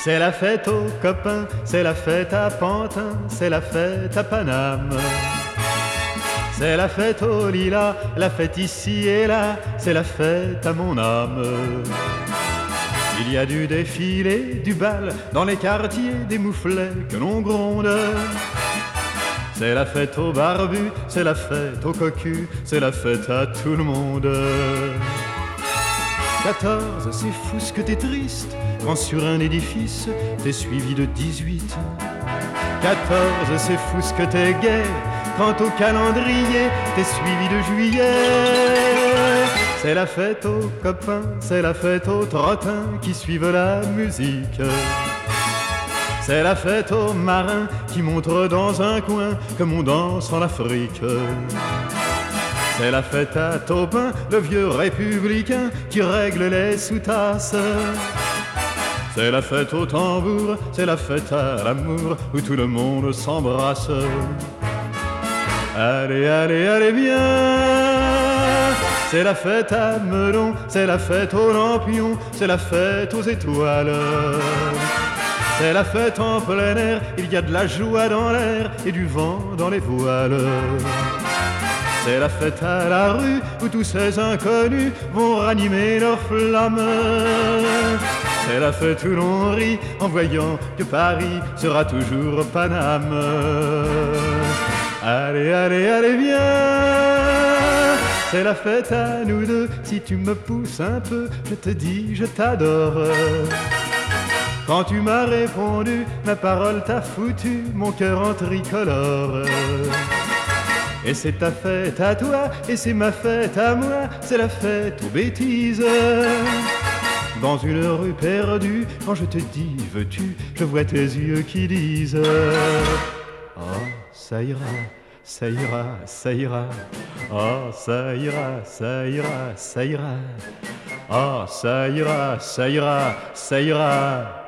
C'est la fête aux copains, c'est la fête à Pantin, c'est la fête à Paname. C'est la fête au lilas, la fête ici et là, c'est la fête à mon âme. Il y a du défilé, du bal, dans les quartiers, des mouflets que l'on gronde. C'est la fête aux barbus, c'est la fête aux cocus, c'est la fête à tout le monde. 14, c'est fou ce que t'es triste, quand sur un édifice, t'es suivi de 18. 14, c'est fou ce que t'es gai, quand au calendrier, t'es suivi de juillet. C'est la fête aux copains, c'est la fête aux trottins qui suivent la musique. C'est la fête aux marins qui montrent dans un coin comme on danse en Afrique. C'est la fête à Taupin, le vieux républicain qui règle les sous-tasses. C'est la fête au tambour, c'est la fête à l'amour où tout le monde s'embrasse. Allez, allez, allez bien. C'est la fête à Meudon, c'est la fête aux lampions, c'est la fête aux étoiles. C'est la fête en plein air, il y a de la joie dans l'air et du vent dans les voiles. C'est la fête à la rue où tous ces inconnus vont ranimer leurs flammes. C'est la fête où l'on rit en voyant que Paris sera toujours Paname. Allez, allez, allez, viens. C'est la fête à nous deux, si tu me pousses un peu, je te dis je t'adore. Quand tu m'as répondu, ma parole t'a foutu mon cœur en tricolore. Et c'est ta fête à toi, et c'est ma fête à moi, c'est la fête aux bêtises. Dans une rue perdue, quand je te dis veux-tu, je vois tes yeux qui disent oh, ça ira, ça ira, ça ira. Oh, ça ira, ça ira, ça ira. Oh, ça ira, ça ira, ça ira.